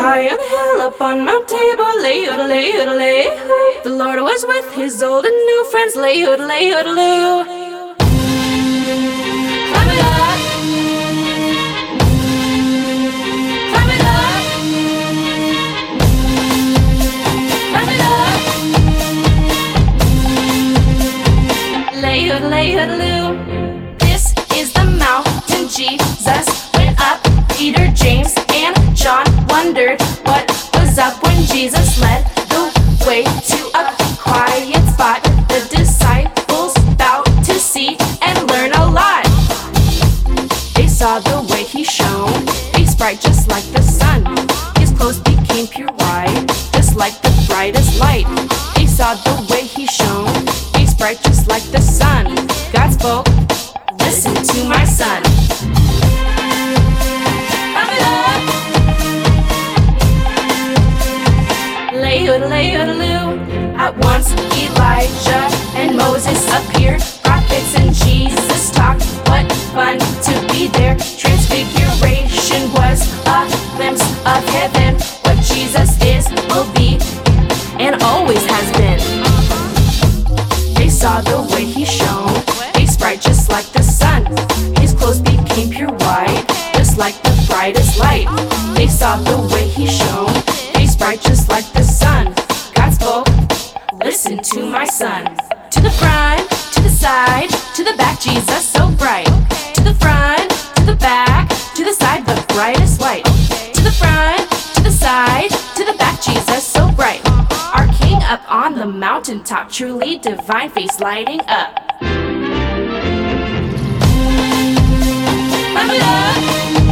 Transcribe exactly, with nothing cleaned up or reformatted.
high on the hill, up on Mount Tabor, lay, yodelay, yodelay. The Lord was with his old and new friends, lay, yodelay, yodeloo. Climb it up, climb it up, climb it up. Lay, yodelay, yodeloo. This is the mountain Jesus went up. Peter, James, and John wondered what was up when Jesus led the way to a quiet spot. The disciples bowed to see and learn a lot. They saw the way he shone, face bright just like the sun. His clothes became pure white, just like the brightest light. They saw the way he shone, face bright just like the sun. God spoke, listen to my son. Lay, yodelay, yodeloo. At once Elijah and Moses appeared. Prophets and Jesus talked. What fun to be there. Transfiguration was a glimpse of heaven. What Jesus is, will be, and always has been. They saw the way he shone, face bright just like the sun. His clothes became pure white, just like the brightest light. They saw the way he shone, face bright just like the sun. God spoke, listen to my son. To the front, to the side, to the back, Jesus so bright. To the front, to the back, to the side, the brightest light. To the front, to the side, to the back, Jesus so bright. Our King up on the mountaintop, truly divine, face lighting up. Climb it up.